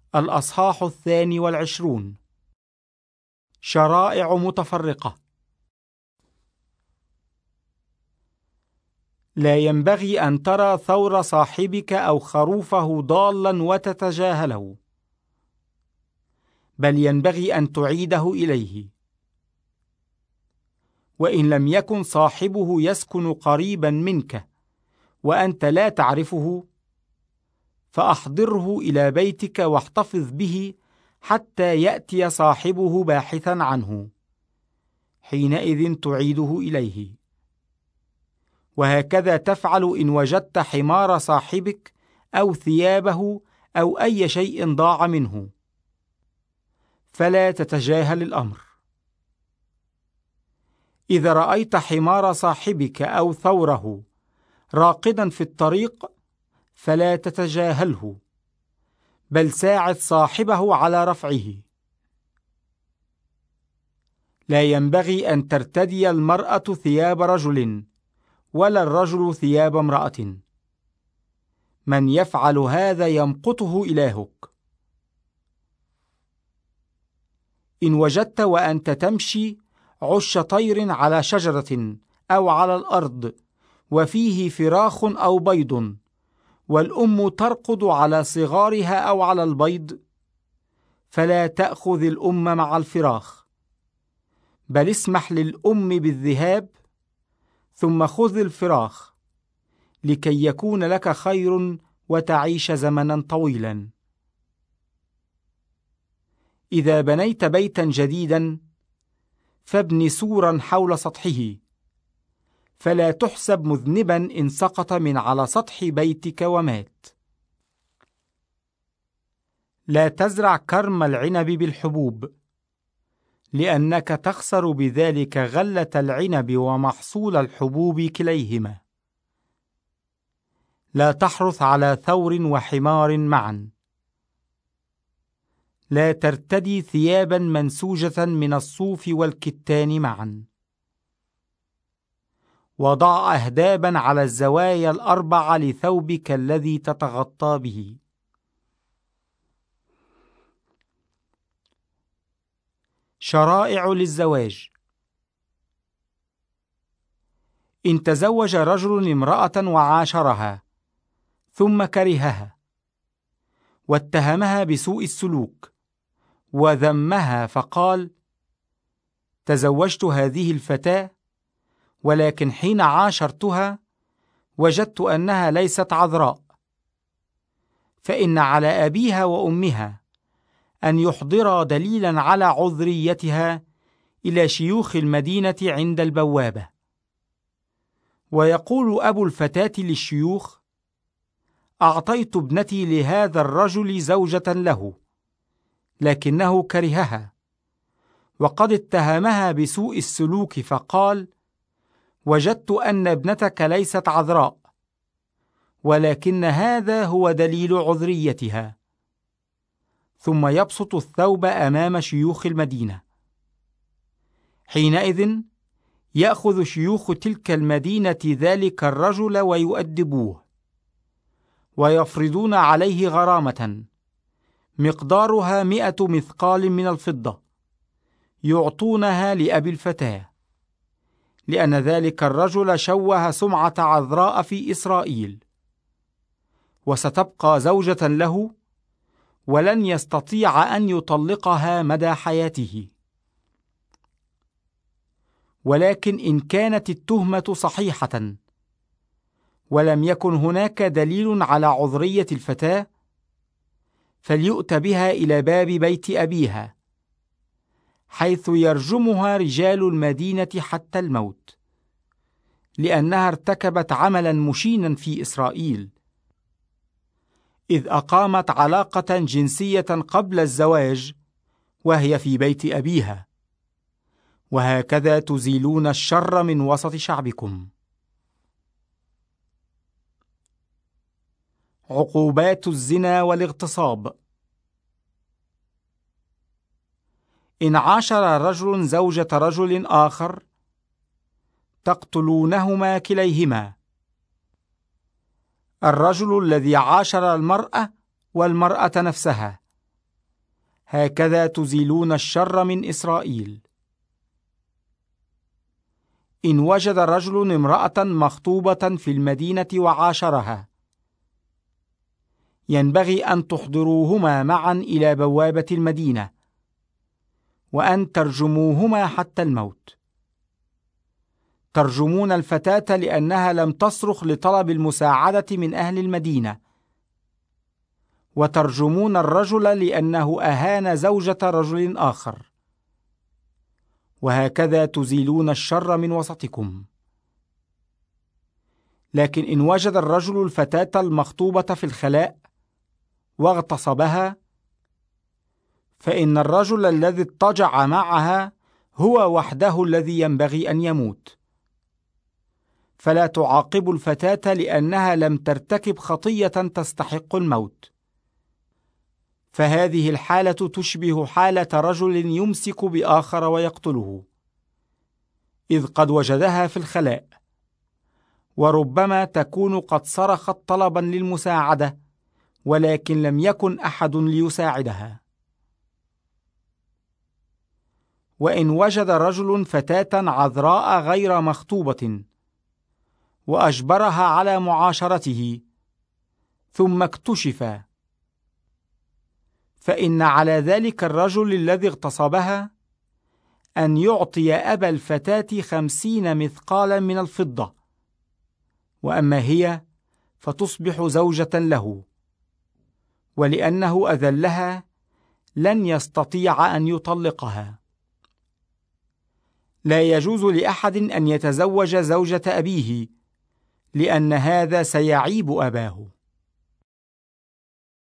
الأصحاح 22. شرائع متفرقة. لا ينبغي أن ترى ثور صاحبك أو خروفه ضالا وتتجاهله، بل ينبغي أن تعيده إليه. وإن لم يكن صاحبه يسكن قريبا منك وأنت لا تعرفه، فأحضره إلى بيتك واحتفظ به حتى يأتي صاحبه باحثا عنه، حينئذ تعيده إليه. وهكذا تفعل إن وجدت حمار صاحبك أو ثيابه أو أي شيء ضاع منه، فلا تتجاهل الأمر. إذا رأيت حمار صاحبك أو ثوره راقدا في الطريق، فلا تتجاهله، بل ساعد صاحبه على رفعه. لا ينبغي أن ترتدي المرأة ثياب رجل، ولا الرجل ثياب امرأة. من يفعل هذا يمقته إلهك. إن وجدت وأنت تمشي عش طير على شجرة أو على الأرض وفيه فراخ أو بيض، والأم ترقد على صغارها أو على البيض، فلا تأخذ الأم مع الفراخ، بل اسمح للأم بالذهاب، ثم خذ الفراخ، لكي يكون لك خير وتعيش زمنا طويلا. إذا بنيت بيتا جديدا فابن سورا حول سطحه، فلا تحسب مذنبا إن سقط من على سطح بيتك ومات. لا تزرع كرم العنب بالحبوب، لأنك تخسر بذلك غلة العنب ومحصول الحبوب كليهما. لا تحرث على ثور وحمار معا. لا ترتدي ثيابا منسوجة من الصوف والكتان معا. وضع أهدابا على الزوايا الأربع لثوبك الذي تتغطى به. شرائع للزواج. إن تزوج رجل امرأة وعاشرها ثم كرهها واتهمها بسوء السلوك وذمها، فقال: تزوجت هذه الفتاة، ولكن حين عاشرتها وجدت أنها ليست عذراء، فإن على أبيها وأمها أن يحضرا دليلا على عذريتها إلى شيوخ المدينة عند البوابة. ويقول أبو الفتاة للشيوخ: أعطيت ابنتي لهذا الرجل زوجة له، لكنه كرهها، وقد اتهمها بسوء السلوك، فقال: وجدت أن ابنتك ليست عذراء، ولكن هذا هو دليل عذريتها. ثم يبسط الثوب أمام شيوخ المدينة. حينئذ يأخذ شيوخ تلك المدينة ذلك الرجل ويؤدبوه، ويفرضون عليه غرامة مقدارها 100 مثقال من الفضة، يعطونها لأبي الفتاة، لأن ذلك الرجل شوه سمعة عذراء في إسرائيل، وستبقى زوجة له، ولن يستطيع أن يطلقها مدى حياته. ولكن إن كانت التهمة صحيحة ولم يكن هناك دليل على عذرية الفتاة، فليؤت بها إلى باب بيت أبيها، حيث يرجمها رجال المدينة حتى الموت، لأنها ارتكبت عملا مشينا في إسرائيل، إذ أقامت علاقة جنسية قبل الزواج وهي في بيت أبيها. وهكذا تزيلون الشر من وسط شعبكم. عقوبات الزنا والاغتصاب. إن عاشر رجل زوجة رجل آخر تقتلونهما كليهما، الرجل الذي عاشر المرأة والمرأة نفسها، هكذا تزيلون الشر من إسرائيل. إن وجد رجل امرأة مخطوبة في المدينة وعاشرها، ينبغي أن تحضروهما معا إلى بوابة المدينة، وأن ترجموهما حتى الموت. ترجمون الفتاة لأنها لم تصرخ لطلب المساعدة من أهل المدينة، وترجمون الرجل لأنه أهان زوجة رجل آخر، وهكذا تزيلون الشر من وسطكم. لكن إن وجد الرجل الفتاة المخطوبة في الخلاء واغتصبها، فإن الرجل الذي اضطجع معها هو وحده الذي ينبغي أن يموت. فلا تعاقبوا الفتاة لأنها لم ترتكب خطية تستحق الموت، فهذه الحالة تشبه حالة رجل يمسك بآخر ويقتله، إذ قد وجدها في الخلاء، وربما تكون قد صرخت طلبا للمساعدة، ولكن لم يكن أحد ليساعدها. وإن وجد رجل فتاة عذراء غير مخطوبة وأجبرها على معاشرته ثم اكتشف، فإن على ذلك الرجل الذي اغتصبها أن يعطي أبا الفتاة 50 مثقالا من الفضة، وأما هي فتصبح زوجة له، ولأنه أذلها لن يستطيع أن يطلقها. لا يجوز لأحد أن يتزوج زوجة أبيه، لأن هذا سيعيب أباه.